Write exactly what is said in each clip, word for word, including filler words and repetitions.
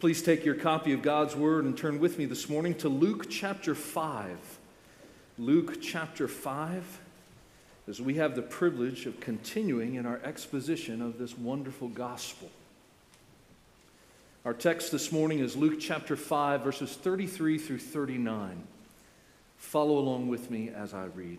Please take your copy of God's Word and turn with me this morning to Luke chapter five. Luke chapter five, as we have the privilege of continuing in our exposition of this wonderful gospel. Our text this morning is Luke chapter five, verses thirty-three through thirty-nine. Follow along with me as I read.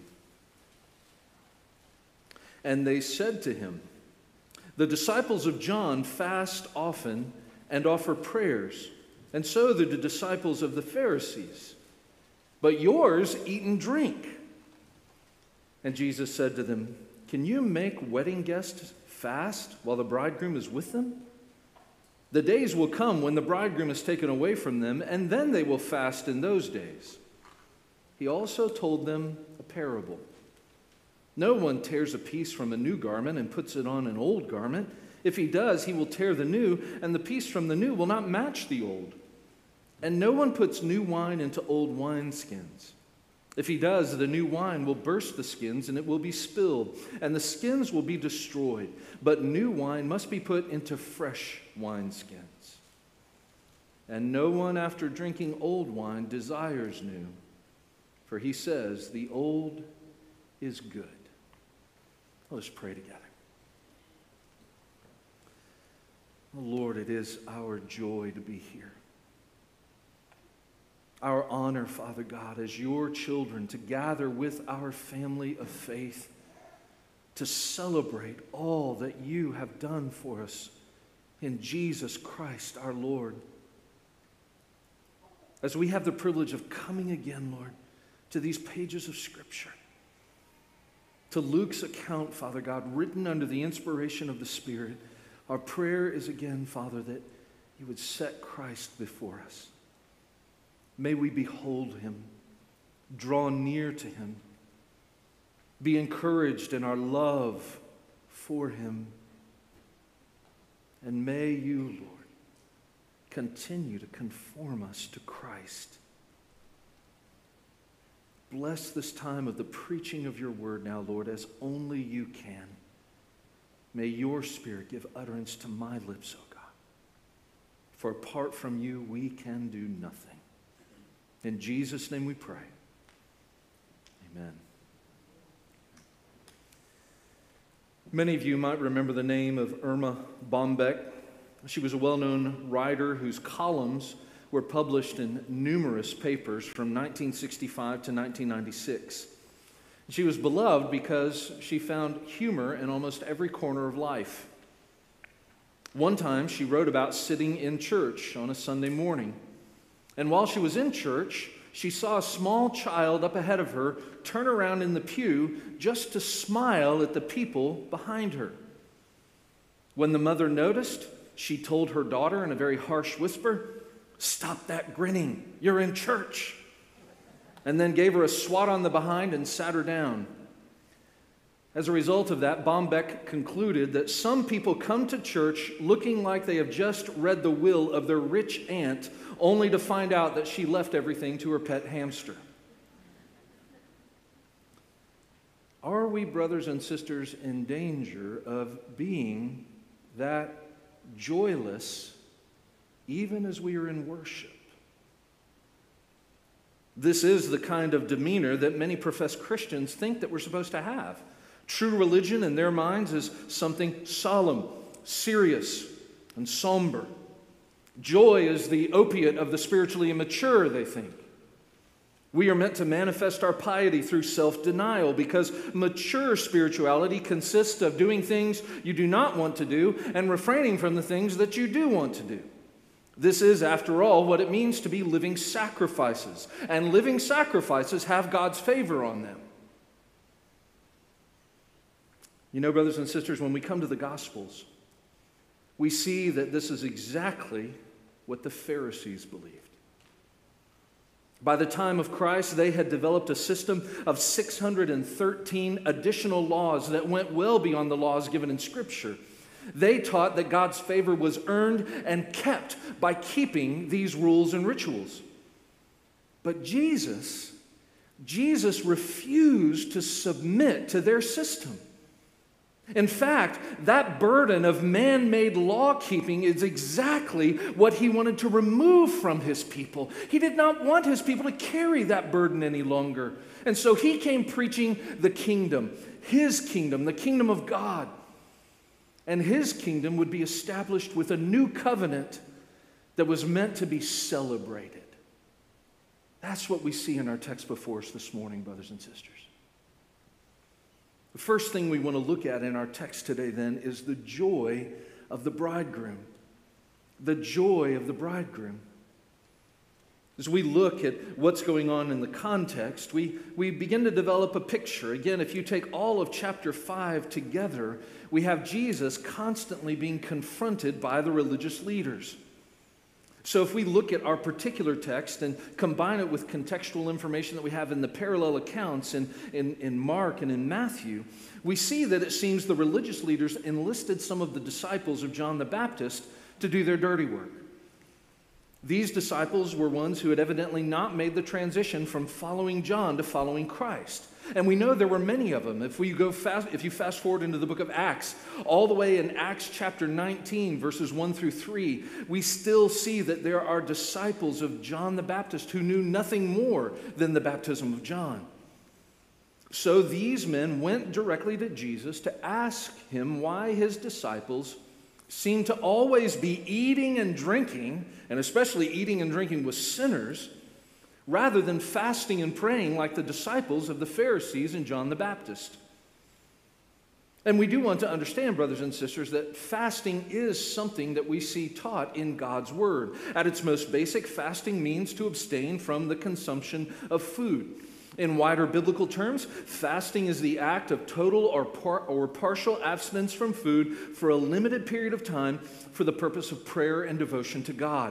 And they said to him, "The disciples of John fast often and offer prayers, and so do the disciples of the Pharisees. But yours eat and drink." And Jesus said to them, "Can you make wedding guests fast while the bridegroom is with them? The days will come when the bridegroom is taken away from them, and then they will fast in those days." He also told them a parable. "No one tears a piece from a new garment and puts it on an old garment. If he does, he will tear the new, and the piece from the new will not match the old. And no one puts new wine into old wineskins. If he does, the new wine will burst the skins, and it will be spilled, and the skins will be destroyed. But new wine must be put into fresh wineskins. And no one, after drinking old wine, desires new, for he says, 'The old is good.'" Let's pray together. Oh Lord, it is our joy to be here. Our honor, Father God, as your children, to gather with our family of faith to celebrate all that you have done for us in Jesus Christ our Lord. As we have the privilege of coming again, Lord, to these pages of Scripture, to Luke's account, Father God, written under the inspiration of the Spirit, our prayer is again, Father, that you would set Christ before us. May we behold him, draw near to him, be encouraged in our love for him, and may you, Lord, continue to conform us to Christ. Bless this time of the preaching of your word now, Lord, as only you can. May your Spirit give utterance to my lips, O God. For apart from you, we can do nothing. In Jesus' name we pray. Amen. Many of you might remember the name of Erma Bombeck. She was a well-known writer whose columns were published in numerous papers from nineteen sixty-five to nineteen ninety-six. She was beloved because she found humor in almost every corner of life. One time, she wrote about sitting in church on a Sunday morning. And while she was in church, she saw a small child up ahead of her turn around in the pew just to smile at the people behind her. When the mother noticed, she told her daughter in a very harsh whisper, "Stop that grinning, you're in church," and then gave her a swat on the behind and sat her down. As a result of that, Bombeck concluded that some people come to church looking like they have just read the will of their rich aunt, only to find out that she left everything to her pet hamster. Are we, brothers and sisters, in danger of being that joyless even as we are in worship? This is the kind of demeanor that many professed Christians think that we're supposed to have. True religion in their minds is something solemn, serious, and somber. Joy is the opiate of the spiritually immature, they think. We are meant to manifest our piety through self-denial because mature spirituality consists of doing things you do not want to do and refraining from the things that you do want to do. This is, after all, what it means to be living sacrifices. And living sacrifices have God's favor on them. You know, brothers and sisters, when we come to the Gospels, we see that this is exactly what the Pharisees believed. By the time of Christ, they had developed a system of six hundred thirteen additional laws that went well beyond the laws given in Scripture. They taught that God's favor was earned and kept by keeping these rules and rituals. But Jesus, Jesus refused to submit to their system. In fact, that burden of man-made law-keeping is exactly what he wanted to remove from his people. He did not want his people to carry that burden any longer. And so he came preaching the kingdom, his kingdom, the kingdom of God. And his kingdom would be established with a new covenant that was meant to be celebrated. That's what we see in our text before us this morning, brothers and sisters. The first thing we want to look at in our text today, then, is the joy of the bridegroom. The joy of the bridegroom. As we look at what's going on in the context, we, we begin to develop a picture. Again, if you take all of chapter five together, we have Jesus constantly being confronted by the religious leaders. So if we look at our particular text and combine it with contextual information that we have in the parallel accounts in, in, in Mark and in Matthew, we see that it seems the religious leaders enlisted some of the disciples of John the Baptist to do their dirty work. These disciples were ones who had evidently not made the transition from following John to following Christ. And we know there were many of them. If we go fast, if you fast forward into the book of Acts, all the way in Acts chapter nineteen, verses one through three, we still see that there are disciples of John the Baptist who knew nothing more than the baptism of John. So these men went directly to Jesus to ask him why his disciples seemed to always be eating and drinking, and especially eating and drinking with sinners, rather than fasting and praying like the disciples of the Pharisees and John the Baptist. And we do want to understand, brothers and sisters, that fasting is something that we see taught in God's Word. At its most basic, fasting means to abstain from the consumption of food. In wider biblical terms, fasting is the act of total or, par- or partial abstinence from food for a limited period of time for the purpose of prayer and devotion to God.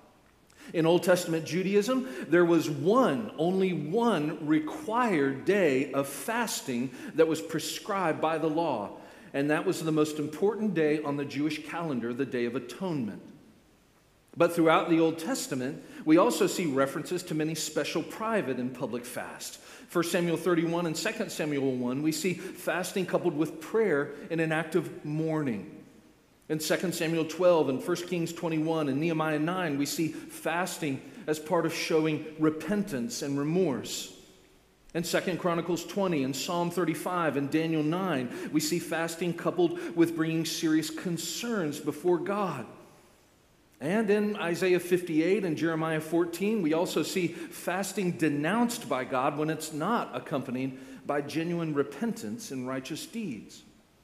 In Old Testament Judaism, there was one, only one required day of fasting that was prescribed by the law, and that was the most important day on the Jewish calendar, the Day of Atonement. But throughout the Old Testament, we also see references to many special private and public fasts. First Samuel thirty-one and Second Samuel one, we see fasting coupled with prayer in an act of mourning. In Second Samuel twelve and First Kings twenty-one and Nehemiah nine, we see fasting as part of showing repentance and remorse. In Second Chronicles twenty and Psalm thirty-five and Daniel nine, we see fasting coupled with bringing serious concerns before God. And in Isaiah fifty-eight and Jeremiah fourteen, we also see fasting denounced by God when it's not accompanied by genuine repentance and righteous deeds.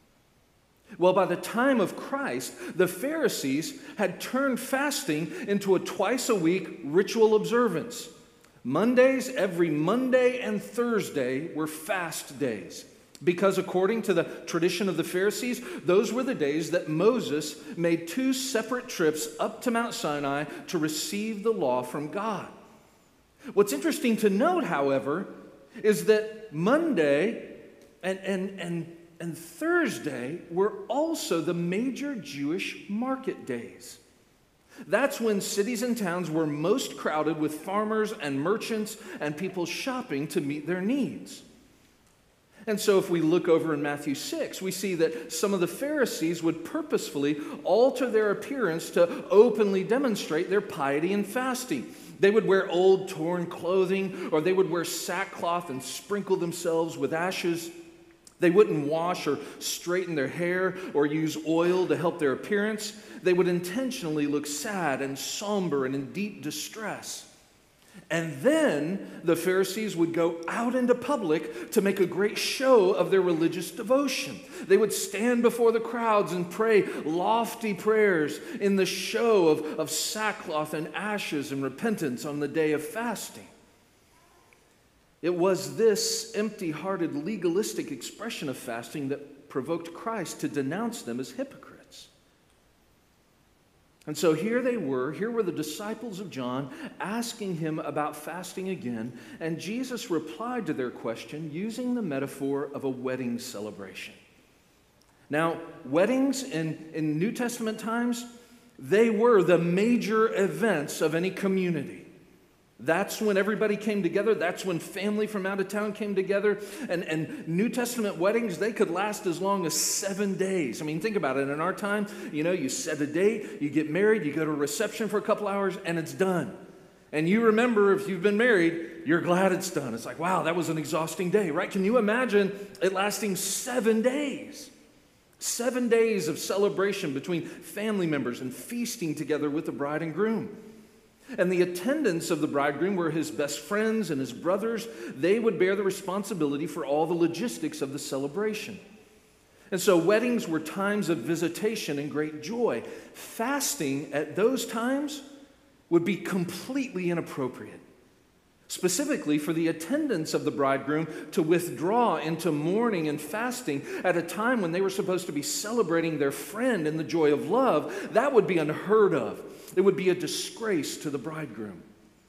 Well, by the time of Christ, the Pharisees had turned fasting into a twice-a-week ritual observance. Mondays, every Monday and Thursday, were fast days, because according to the tradition of the Pharisees, those were the days that Moses made two separate trips up to Mount Sinai to receive the law from God. What's interesting to note, however, is that Monday and, and, and And Thursday were also the major Jewish market days. That's when cities and towns were most crowded with farmers and merchants and people shopping to meet their needs. And so if we look over in Matthew six, we see that some of the Pharisees would purposefully alter their appearance to openly demonstrate their piety and fasting. They would wear old, torn clothing, or they would wear sackcloth and sprinkle themselves with ashes. They wouldn't wash or straighten their hair or use oil to help their appearance. They would intentionally look sad and somber and in deep distress. And then the Pharisees would go out into public to make a great show of their religious devotion. They would stand before the crowds and pray lofty prayers in the show of, of sackcloth and ashes and repentance on the day of fasting. It was this empty-hearted, legalistic expression of fasting that provoked Christ to denounce them as hypocrites. And so here they were, here were the disciples of John asking him about fasting again, and Jesus replied to their question using the metaphor of a wedding celebration. Now, weddings in, in New Testament times, they were the major events of any community. That's when everybody came together. That's when family from out of town came together. And, and New Testament weddings, they could last as long as seven days. I mean, think about it. In our time, you know, you set a date, you get married, you go to a reception for a couple hours, and it's done. And you remember, if you've been married, you're glad it's done. It's like, wow, that was an exhausting day, right? Can you imagine it lasting seven days? Seven days of celebration between family members and feasting together with the bride and groom. And the attendants of the bridegroom were his best friends and his brothers. They would bear the responsibility for all the logistics of the celebration. And so weddings were times of visitation and great joy. Fasting at those times would be completely inappropriate, specifically for the attendants of the bridegroom to withdraw into mourning and fasting at a time when they were supposed to be celebrating their friend in the joy of love. That would be unheard of. It would be a disgrace to the bridegroom.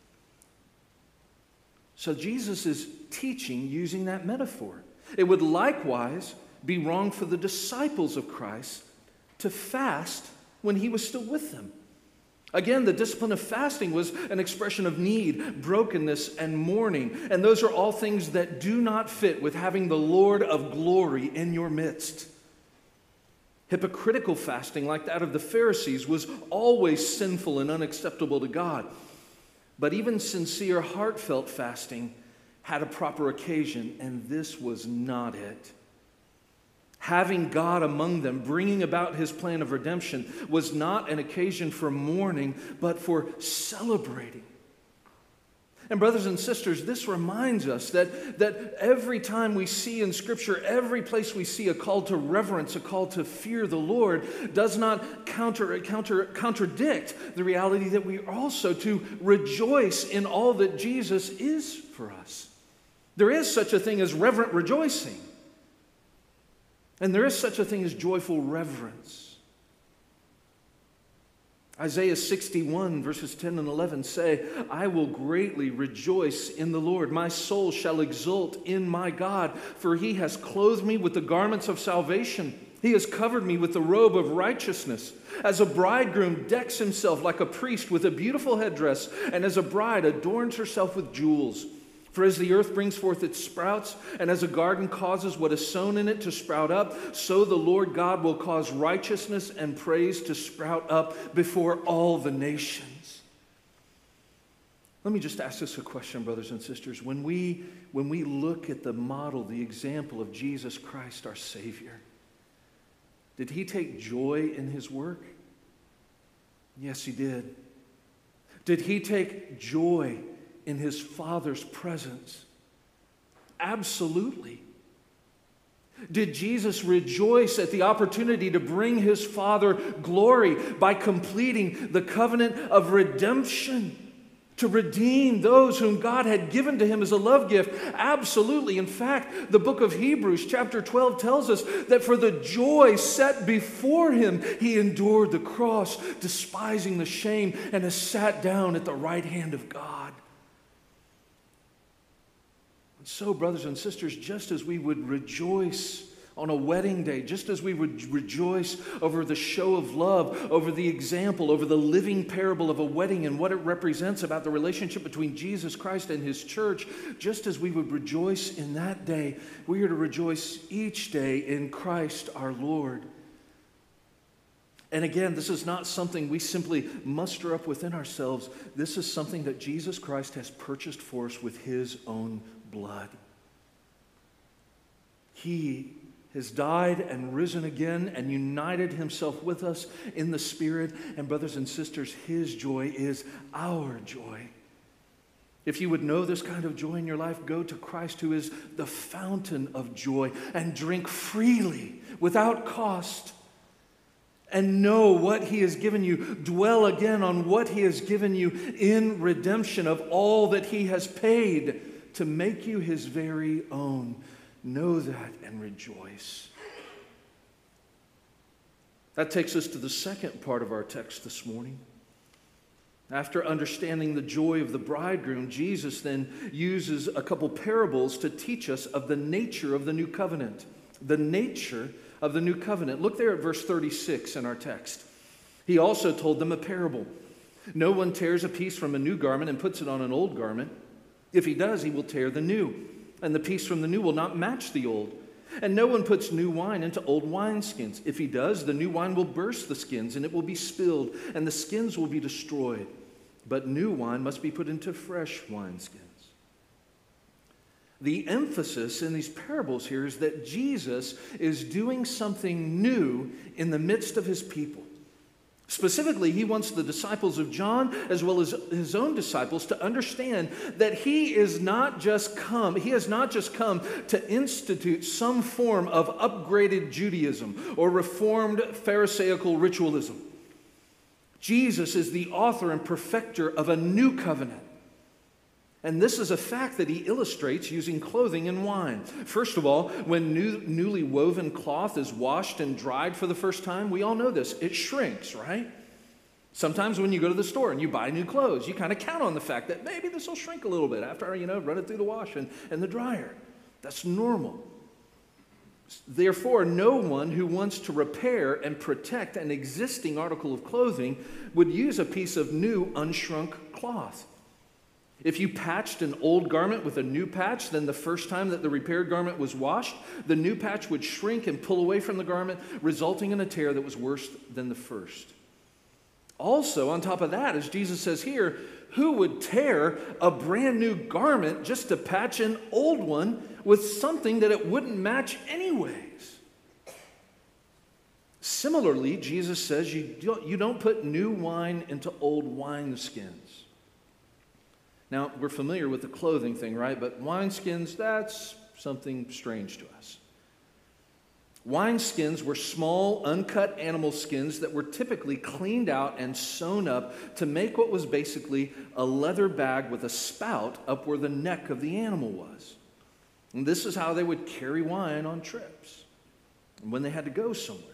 So Jesus is teaching using that metaphor. It would likewise be wrong for the disciples of Christ to fast when he was still with them. Again, the discipline of fasting was an expression of need, brokenness, and mourning. And those are all things that do not fit with having the Lord of glory in your midst. Hypocritical fasting, like that of the Pharisees, was always sinful and unacceptable to God. But even sincere, heartfelt fasting had a proper occasion, and this was not it. Having God among them, bringing about his plan of redemption, was not an occasion for mourning, but for celebrating. And brothers and sisters, this reminds us that, that every time we see in Scripture, every place we see a call to reverence, a call to fear the Lord, does not counter, counter, contradict the reality that we are also to rejoice in all that Jesus is for us. There is such a thing as reverent rejoicing. And there is such a thing as joyful reverence. Isaiah sixty-one verses ten and eleven say, I will greatly rejoice in the Lord. My soul shall exult in my God, for he has clothed me with the garments of salvation. He has covered me with the robe of righteousness. As a bridegroom decks himself like a priest with a beautiful headdress, and as a bride adorns herself with jewels. For as the earth brings forth its sprouts, and as a garden causes what is sown in it to sprout up, so the Lord God will cause righteousness and praise to sprout up before all the nations. Let me just ask this a question, brothers and sisters. When we, when we look at the model, the example of Jesus Christ, our Savior, did he take joy in his work? Yes, he did. Did he take joy in his Father's presence? Absolutely. Did Jesus rejoice at the opportunity to bring his Father glory by completing the covenant of redemption, to redeem those whom God had given to him as a love gift? Absolutely. In fact, the book of Hebrews chapter twelve tells us that for the joy set before him, he endured the cross, despising the shame, and has sat down at the right hand of God. So, brothers and sisters, just as we would rejoice on a wedding day, just as we would rejoice over the show of love, over the example, over the living parable of a wedding and what it represents about the relationship between Jesus Christ and his church, just as we would rejoice in that day, we are to rejoice each day in Christ our Lord. And again, this is not something we simply muster up within ourselves. This is something that Jesus Christ has purchased for us with his own blood. He has died and risen again and united himself with us in the Spirit. And brothers and sisters, his joy is our joy. If you would know this kind of joy in your life, go to Christ, who is the fountain of joy, and drink freely without cost. And know what he has given you. Dwell again on what he has given you in redemption of all that he has paid to make you his very own. Know that and rejoice. That takes us to the second part of our text this morning. After understanding the joy of the bridegroom, Jesus then uses a couple parables to teach us of the nature of the new covenant. The nature of the new covenant. Look there at verse thirty-six in our text. He also told them a parable. No one tears a piece from a new garment and puts it on an old garment. If he does, he will tear the new, and the piece from the new will not match the old. And no one puts new wine into old wineskins. If he does, the new wine will burst the skins, and it will be spilled, and the skins will be destroyed. But new wine must be put into fresh wineskins. The emphasis in these parables here is that Jesus is doing something new in the midst of his people. Specifically, he wants the disciples of John, as well as his own disciples, to understand that he is not just come, he has not just come to institute some form of upgraded Judaism or reformed Pharisaical ritualism. Jesus is the author and perfecter of a new covenant. And this is a fact that he illustrates using clothing and wine. First of all, when new, newly woven cloth is washed and dried for the first time, we all know this, it shrinks, right? Sometimes when you go to the store and you buy new clothes, you kind of count on the fact that maybe this will shrink a little bit after, you know, run it through the wash and, and the dryer. That's normal. Therefore, no one who wants to repair and protect an existing article of clothing would use a piece of new unshrunk cloth. If you patched an old garment with a new patch, then the first time that the repaired garment was washed, the new patch would shrink and pull away from the garment, resulting in a tear that was worse than the first. Also, on top of that, as Jesus says here, who would tear a brand new garment just to patch an old one with something that it wouldn't match anyways? Similarly, Jesus says you don't, you don't put new wine into old wineskins. Now, we're familiar with the clothing thing, right? But wineskins, that's something strange to us. Wineskins were small, uncut animal skins that were typically cleaned out and sewn up to make what was basically a leather bag with a spout up where the neck of the animal was. And this is how they would carry wine on trips when they had to go somewhere.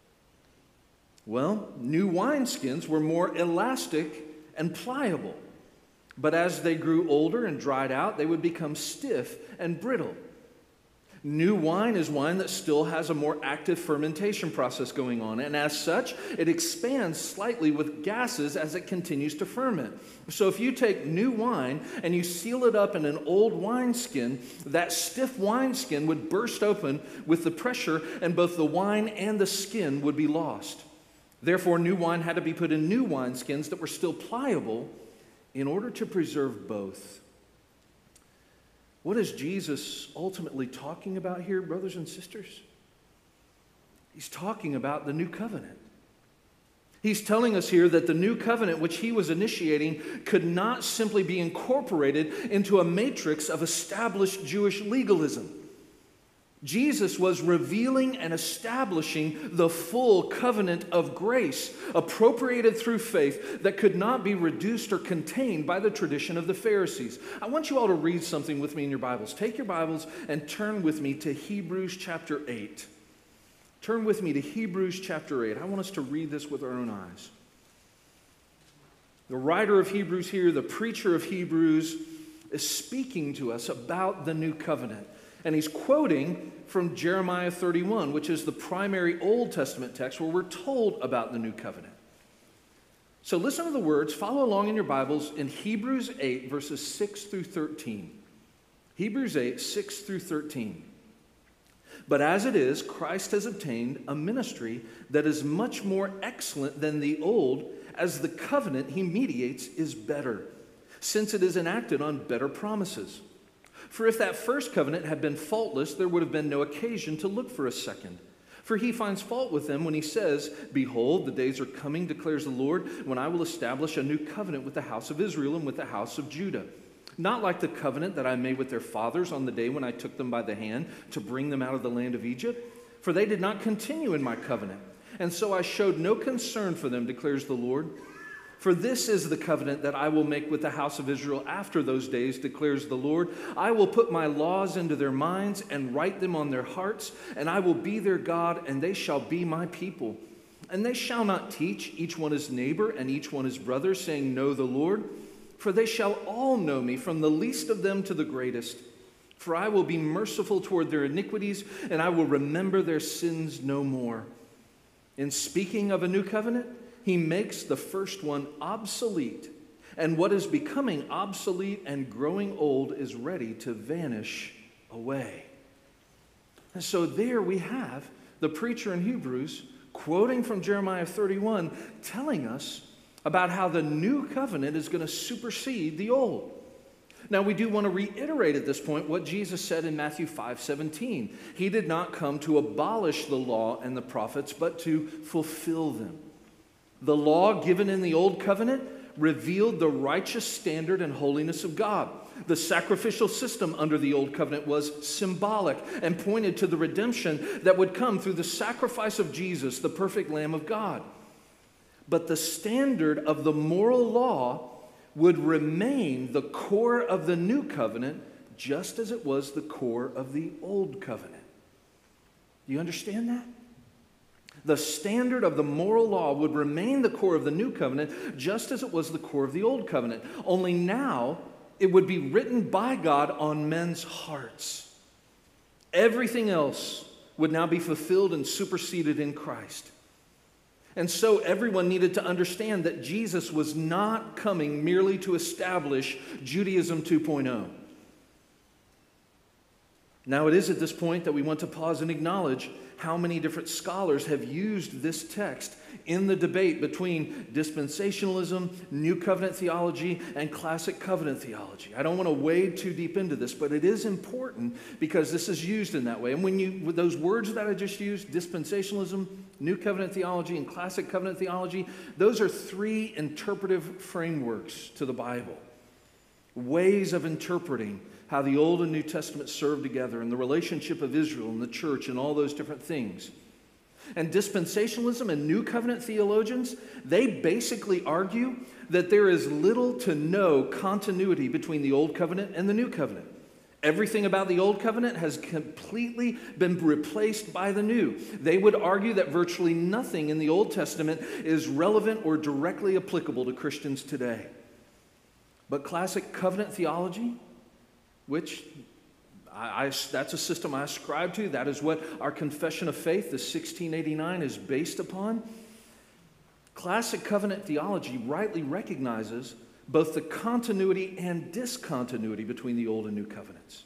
Well, new wineskins were more elastic and pliable. But as they grew older and dried out, they would become stiff and brittle. New wine is wine that still has a more active fermentation process going on, and as such, it expands slightly with gases as it continues to ferment. So if you take new wine and you seal it up in an old wineskin, that stiff wineskin would burst open with the pressure, and both the wine and the skin would be lost. Therefore, new wine had to be put in new wineskins that were still pliable in order to preserve both. What is Jesus ultimately talking about here, brothers and sisters? He's talking about the new covenant. He's telling us here that the new covenant which he was initiating could not simply be incorporated into a matrix of established Jewish legalism. Jesus was revealing and establishing the full covenant of grace, appropriated through faith, that could not be reduced or contained by the tradition of the Pharisees. I want you all to read something with me in your Bibles. Take your Bibles and turn with me to Hebrews chapter eight. Turn with me to Hebrews chapter eight. I want us to read this with our own eyes. The writer of Hebrews here, the preacher of Hebrews, is speaking to us about the new covenant. And he's quoting from Jeremiah thirty-one, which is the primary Old Testament text where we're told about the new covenant. So listen to the words, follow along in your Bibles in Hebrews eight, verses six through thirteen. Hebrews eight, six through thirteen. But as it is, Christ has obtained a ministry that is much more excellent than the old, as the covenant he mediates is better, since it is enacted on better promises. For if that first covenant had been faultless, there would have been no occasion to look for a second. For he finds fault with them when he says, "Behold, the days are coming, declares the Lord, when I will establish a new covenant with the house of Israel and with the house of Judah. Not like the covenant that I made with their fathers on the day when I took them by the hand to bring them out of the land of Egypt. For they did not continue in my covenant, and so I showed no concern for them, declares the Lord. For this is the covenant that I will make with the house of Israel after those days, declares the Lord. I will put my laws into their minds and write them on their hearts, and I will be their God, and they shall be my people. And they shall not teach each one his neighbor and each one his brother, saying, Know the Lord. For they shall all know me, from the least of them to the greatest. For I will be merciful toward their iniquities, and I will remember their sins no more." In speaking of a new covenant, he makes the first one obsolete, and what is becoming obsolete and growing old is ready to vanish away. And so there we have the preacher in Hebrews quoting from Jeremiah thirty-one, telling us about how the new covenant is going to supersede the old. Now, we do want to reiterate at this point what Jesus said in Matthew five seventeen. He did not come to abolish the law and the prophets, but to fulfill them. The law given in the old covenant revealed the righteous standard and holiness of God. The sacrificial system under the old covenant was symbolic and pointed to the redemption that would come through the sacrifice of Jesus, the perfect Lamb of God. But the standard of the moral law would remain the core of the new covenant, just as it was the core of the old covenant. Do you understand that? The standard of the moral law would remain the core of the new covenant, just as it was the core of the old covenant. Only now it would be written by God on men's hearts. Everything else would now be fulfilled and superseded in Christ. And so everyone needed to understand that Jesus was not coming merely to establish Judaism two point oh. Now it is at this point that we want to pause and acknowledge how many different scholars have used this text in the debate between dispensationalism, New Covenant theology, and Classic Covenant theology. I don't want to wade too deep into this, but it is important because this is used in that way. And when you, with those words that I just used, dispensationalism, New Covenant theology, and Classic Covenant theology, those are three interpretive frameworks to the Bible, ways of interpreting how the Old and New Testament serve together and the relationship of Israel and the church and all those different things. And dispensationalism and New Covenant theologians, they basically argue that there is little to no continuity between the Old Covenant and the New Covenant. Everything about the Old Covenant has completely been replaced by the New. They would argue that virtually nothing in the Old Testament is relevant or directly applicable to Christians today. But Classic Covenant theology, which I, I, that's a system I ascribe to. That is what our Confession of Faith, the sixteen eighty-nine, is based upon. Classic Covenant theology rightly recognizes both the continuity and discontinuity between the Old and New Covenants.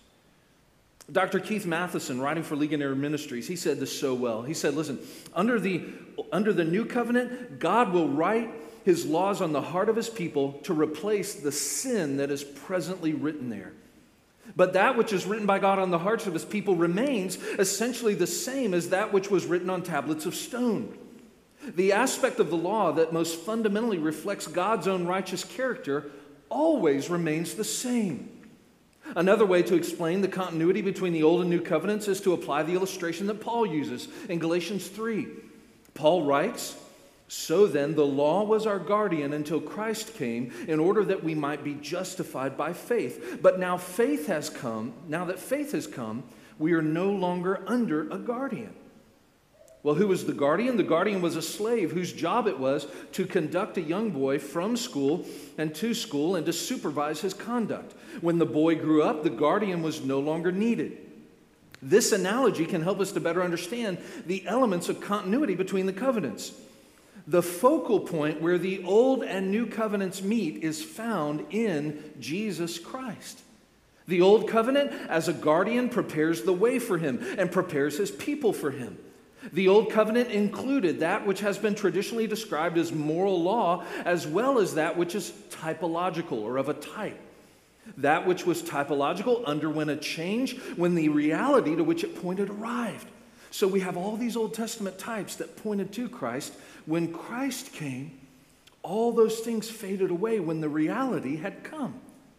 Doctor Keith Matheson, writing for Legionnaire Ministries, he said this so well. He said, listen, under the, under the New Covenant, God will write his laws on the heart of his people to replace the sin that is presently written there. But that which is written by God on the hearts of his people remains essentially the same as that which was written on tablets of stone. The aspect of the law that most fundamentally reflects God's own righteous character always remains the same. Another way to explain the continuity between the Old and New Covenants is to apply the illustration that Paul uses in Galatians three. Paul writes, "So then the law was our guardian until Christ came in order that we might be justified by faith. But now faith has come, now that faith has come, we are no longer under a guardian." Well, who was the guardian? The guardian was a slave whose job it was to conduct a young boy from school and to school and to supervise his conduct. When the boy grew up, the guardian was no longer needed. This analogy can help us to better understand the elements of continuity between the covenants. The focal point where the Old and New Covenants meet is found in Jesus Christ. The Old Covenant, as a guardian, prepares the way for him and prepares his people for him. The Old Covenant included that which has been traditionally described as moral law, as well as that which is typological or of a type. That which was typological underwent a change when the reality to which it pointed arrived. So we have all these Old Testament types that pointed to Christ. When Christ came, all those things faded away when the reality had come.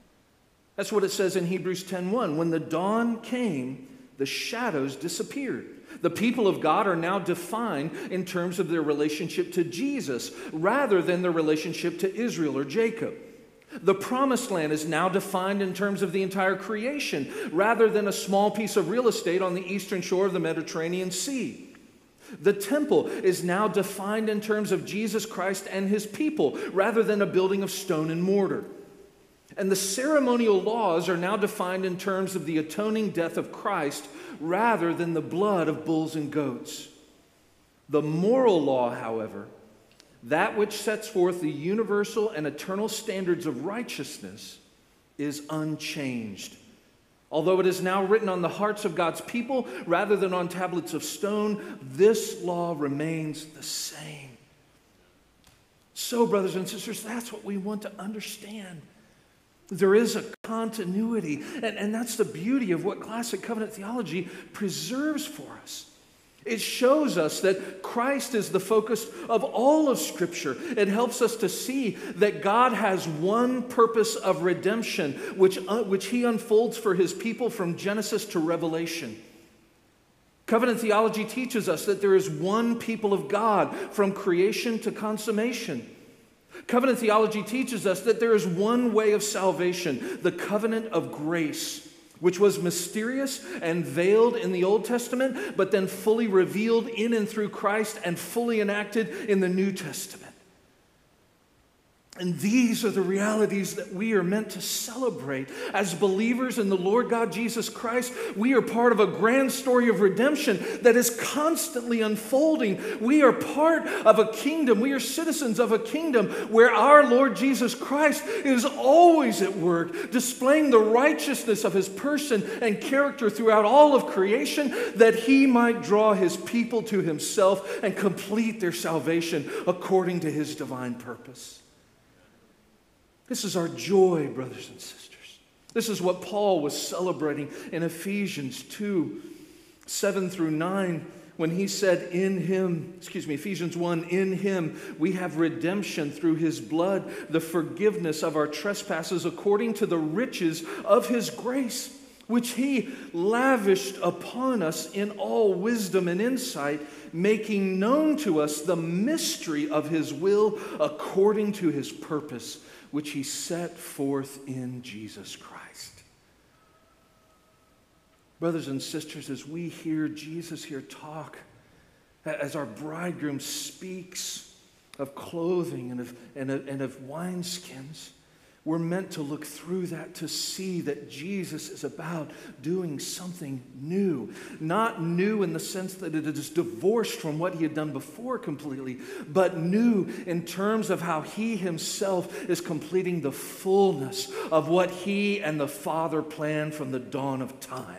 That's what it says in Hebrews ten one. When the dawn came, the shadows disappeared. The people of God are now defined in terms of their relationship to Jesus rather than their relationship to Israel or Jacob. The promised land is now defined in terms of the entire creation rather than a small piece of real estate on the eastern shore of the Mediterranean Sea. The temple is now defined in terms of Jesus Christ and his people rather than a building of stone and mortar. And the ceremonial laws are now defined in terms of the atoning death of Christ rather than the blood of bulls and goats. The moral law, however, that which sets forth the universal and eternal standards of righteousness is unchanged. Although it is now written on the hearts of God's people rather than on tablets of stone, this law remains the same. So, brothers and sisters, that's what we want to understand. There is a continuity, and, and that's the beauty of what classic covenant theology preserves for us. It shows us that Christ is the focus of all of Scripture. It helps us to see that God has one purpose of redemption, which, uh, which He unfolds for His people from Genesis to Revelation. Covenant theology teaches us that there is one people of God from creation to consummation. Covenant theology teaches us that there is one way of salvation, the covenant of grace, which was mysterious and veiled in the Old Testament, but then fully revealed in and through Christ and fully enacted in the New Testament. And these are the realities that we are meant to celebrate. As believers in the Lord God Jesus Christ, we are part of a grand story of redemption that is constantly unfolding. We are part of a kingdom. We are citizens of a kingdom where our Lord Jesus Christ is always at work, displaying the righteousness of His person and character throughout all of creation, that He might draw His people to Himself and complete their salvation according to His divine purpose. This is our joy, brothers and sisters. This is what Paul was celebrating in Ephesians two, seven through nine, when he said, in Him, excuse me, Ephesians one, in Him we have redemption through His blood, the forgiveness of our trespasses according to the riches of His grace, which He lavished upon us in all wisdom and insight, making known to us the mystery of His will according to His purpose, which He set forth in Jesus Christ. Brothers and sisters, as we hear Jesus here talk, as our bridegroom speaks of clothing and of, and of, and of wineskins, we're meant to look through that to see that Jesus is about doing something new. Not new in the sense that it is divorced from what He had done before completely, but new in terms of how He Himself is completing the fullness of what He and the Father planned from the dawn of time.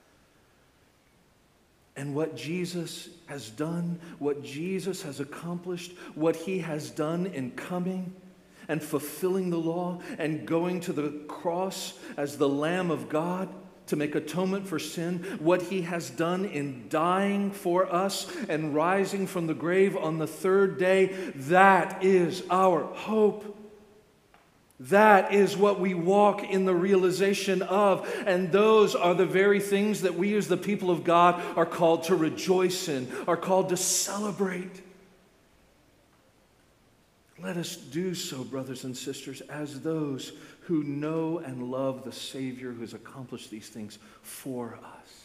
And what Jesus has done, what Jesus has accomplished, what He has done in coming and fulfilling the law and going to the cross as the Lamb of God to make atonement for sin, what He has done in dying for us and rising from the grave on the third day, that is our hope. That is what we walk in the realization of, and those are the very things that we as the people of God are called to rejoice in, are called to celebrate. Let us do so, brothers and sisters, as those who know and love the Savior who has accomplished these things for us.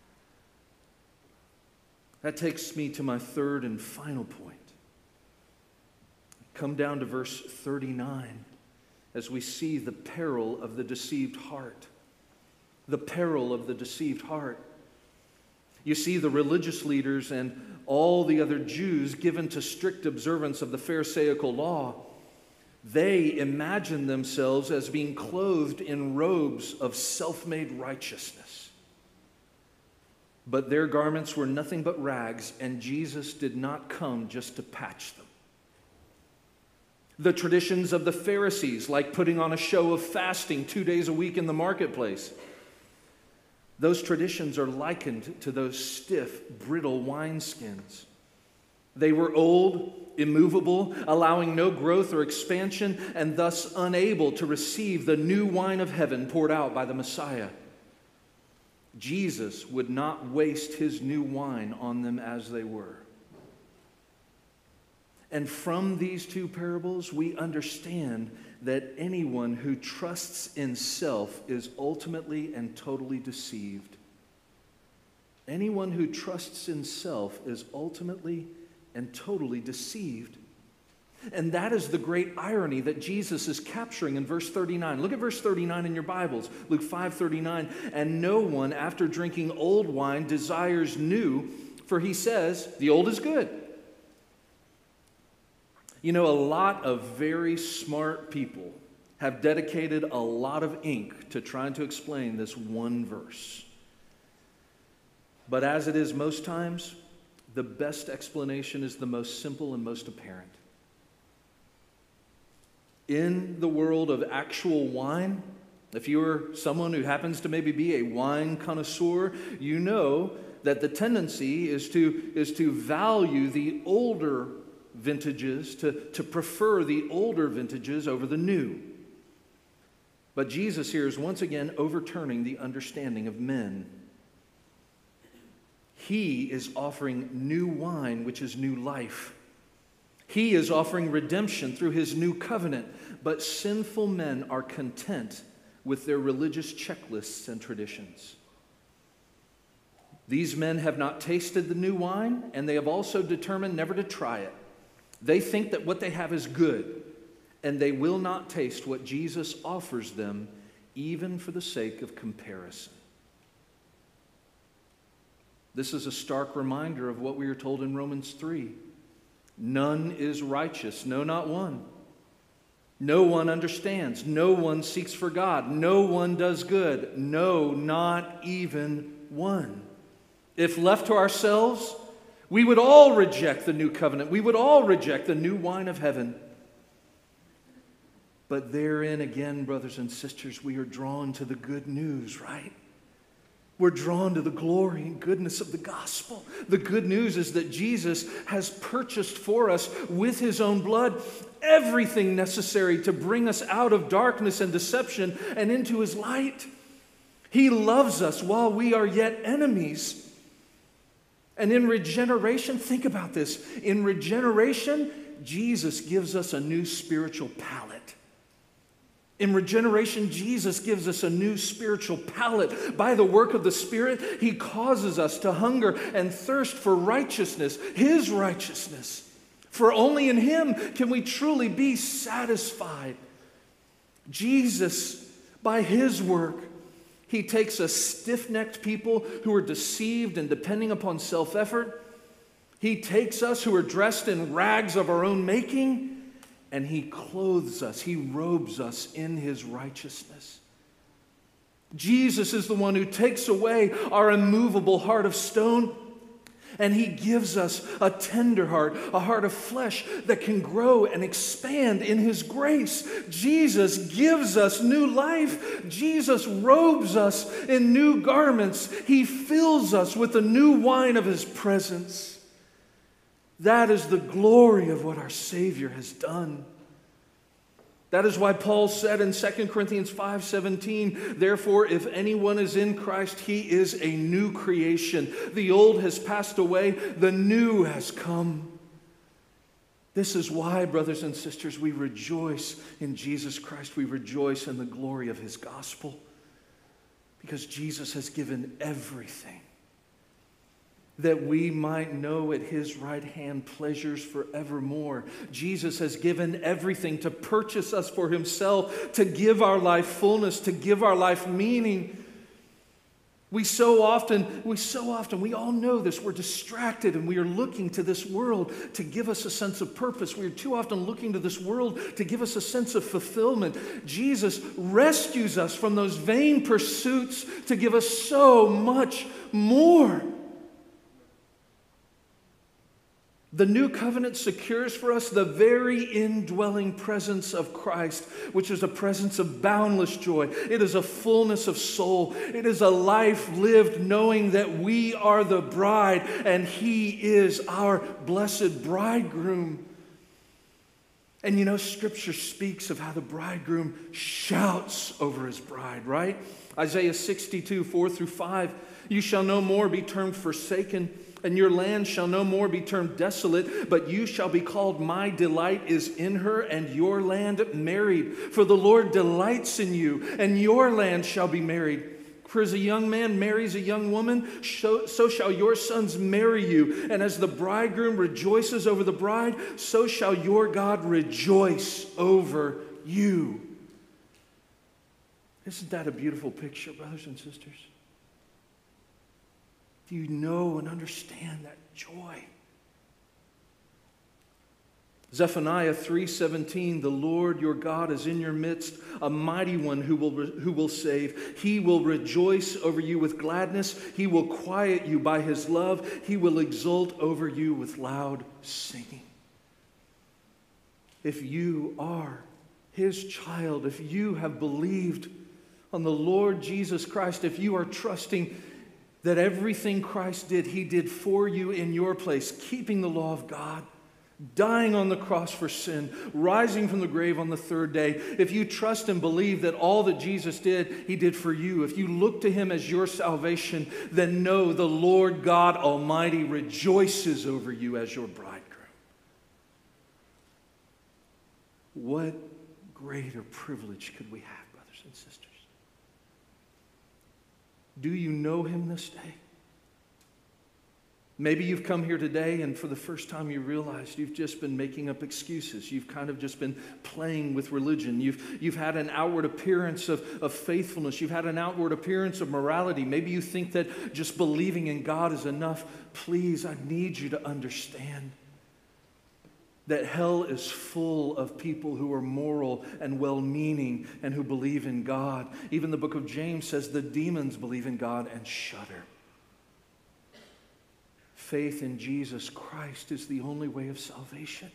That takes me to my third and final point. Come down to verse thirty-nine as we see the peril of the deceived heart. The peril of the deceived heart. You see, the religious leaders and all the other Jews given to strict observance of the Pharisaical law, they imagined themselves as being clothed in robes of self-made righteousness. But their garments were nothing but rags, and Jesus did not come just to patch them. The traditions of the Pharisees, like putting on a show of fasting two days a week in the marketplace, those traditions are likened to those stiff, brittle wineskins. They were old, immovable, allowing no growth or expansion, and thus unable to receive the new wine of heaven poured out by the Messiah. Jesus would not waste His new wine on them as they were. And from these two parables, we understand that anyone who trusts in self is ultimately and totally deceived. Anyone who trusts in self is ultimately and totally deceived. And that is the great irony that Jesus is capturing in verse thirty-nine. Look at verse thirty-nine in your Bibles, Luke five thirty-nine. And no one, after drinking old wine, desires new, for he says, the old is good. You know, a lot of very smart people have dedicated a lot of ink to trying to explain this one verse. But as it is most times, the best explanation is the most simple and most apparent. In the world of actual wine, if you're someone who happens to maybe be a wine connoisseur, you know that the tendency is to, is to value the older vintages, to, to prefer the older vintages over the new. But Jesus here is once again overturning the understanding of men. He is offering new wine, which is new life. He is offering redemption through his new covenant. But sinful men are content with their religious checklists and traditions. These men have not tasted the new wine, and they have also determined never to try it. They think that what they have is good, and they will not taste what Jesus offers them, even for the sake of comparison. This is a stark reminder of what we are told in Romans three. None is righteous, no, not one. No one understands. No one seeks for God. No one does good. No, not even one. If left to ourselves, we would all reject the new covenant. We would all reject the new wine of heaven. But therein again, brothers and sisters, we are drawn to the good news, right? We're drawn to the glory and goodness of the gospel. The good news is that Jesus has purchased for us with his own blood everything necessary to bring us out of darkness and deception and into his light. He loves us while we are yet enemies. And in regeneration, think about this. In regeneration, Jesus gives us a new spiritual palate. In regeneration, Jesus gives us a new spiritual palate. By the work of the Spirit, he causes us to hunger and thirst for righteousness, his righteousness. For only in him can we truly be satisfied. Jesus, by his work, he takes us stiff-necked people who are deceived and depending upon self-effort. He takes us who are dressed in rags of our own making, and he clothes us, he robes us in his righteousness. Jesus is the one who takes away our immovable heart of stone, and he gives us a tender heart, a heart of flesh that can grow and expand in his grace. Jesus gives us new life. Jesus robes us in new garments. He fills us with the new wine of his presence. That is the glory of what our Savior has done. That is why Paul said in Second Corinthians five seventeen, therefore, if anyone is in Christ, he is a new creation. The old has passed away, the new has come. This is why, brothers and sisters, we rejoice in Jesus Christ. We rejoice in the glory of his gospel, because Jesus has given everything that we might know at his right hand pleasures forevermore. Jesus has given everything to purchase us for himself, to give our life fullness, to give our life meaning. We so often, we so often, we all know this, we're distracted and we are looking to this world to give us a sense of purpose. We are too often looking to this world to give us a sense of fulfillment. Jesus rescues us from those vain pursuits to give us so much more. The new covenant secures for us the very indwelling presence of Christ, which is a presence of boundless joy. It is a fullness of soul. It is a life lived knowing that we are the bride and he is our blessed bridegroom. And you know, Scripture speaks of how the bridegroom shouts over his bride, right? Isaiah sixty-two, four through five, you shall no more be termed forsaken, and your land shall no more be termed desolate, but you shall be called, my delight is in her, and your land married. For the Lord delights in you, and your land shall be married. For as a young man marries a young woman, so, so shall your sons marry you. And as the bridegroom rejoices over the bride, so shall your God rejoice over you. Isn't that a beautiful picture, brothers and sisters? Do you know and understand that joy? Zephaniah three seventeen, the Lord your God is in your midst, a mighty one who will, who will save. He will rejoice over you with gladness. He will quiet you by his love. He will exult over you with loud singing. If you are his child, if you have believed on the Lord Jesus Christ, if you are trusting that everything Christ did, he did for you in your place, keeping the law of God, dying on the cross for sin, rising from the grave on the third day. If you trust and believe that all that Jesus did, he did for you, if you look to him as your salvation, then know the Lord God Almighty rejoices over you as your bridegroom. What greater privilege could we have, brothers and sisters? Do you know him this day? Maybe you've come here today and for the first time you realized you've just been making up excuses. You've kind of just been playing with religion. You've, you've had an outward appearance of, of faithfulness. You've had an outward appearance of morality. Maybe you think that just believing in God is enough. Please, I need you to understand that hell is full of people who are moral and well-meaning and who believe in God. Even the book of James says the demons believe in God and shudder. Faith in Jesus Christ is the only way of salvation.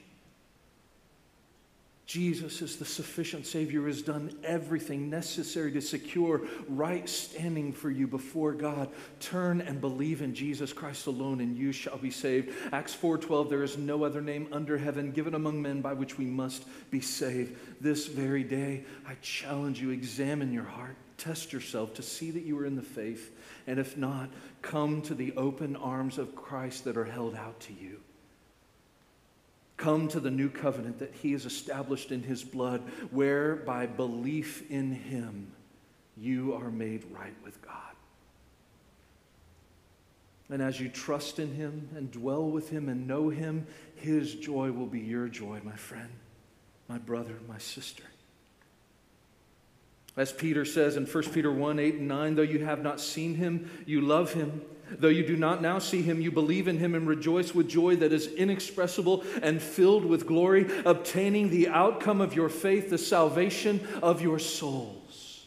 Jesus is the sufficient Savior who has done everything necessary to secure right standing for you before God. Turn and believe in Jesus Christ alone and you shall be saved. Acts four twelve, there is no other name under heaven given among men by which we must be saved. This very day, I challenge you, examine your heart. Test yourself to see that you are in the faith. And if not, come to the open arms of Christ that are held out to you. Come to the new covenant that he has established in his blood, where by belief in him, you are made right with God. And as you trust in him and dwell with him and know him, his joy will be your joy, my friend, my brother, my sister. As Peter says in First Peter one, eight and nine, though you have not seen him, you love him. Though you do not now see him, you believe in him and rejoice with joy that is inexpressible and filled with glory, obtaining the outcome of your faith, the salvation of your souls.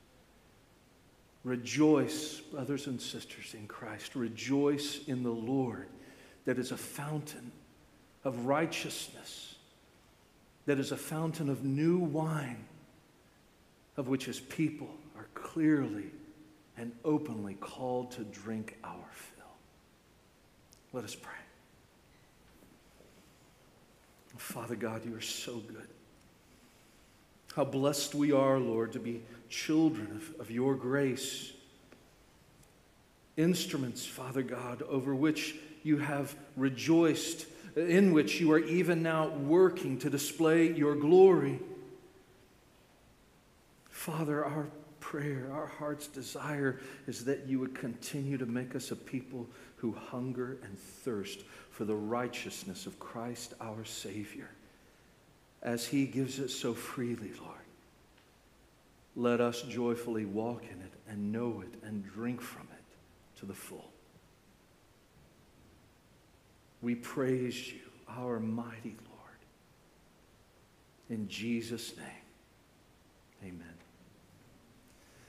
Rejoice, brothers and sisters in Christ. Rejoice in the Lord, that is a fountain of righteousness, that is a fountain of new wine, of which his people are clearly and openly called to drink our fill. Let us pray. Father God, you are so good. How blessed we are, Lord, to be children of, of your grace. Instruments, Father God, over which you have rejoiced, in which you are even now working to display your glory. Father, our prayer, our heart's desire is that you would continue to make us a people who hunger and thirst for the righteousness of Christ our Savior, as he gives it so freely, Lord. Let us joyfully walk in it and know it and drink from it to the full. We praise you, our mighty Lord. In Jesus' name, amen.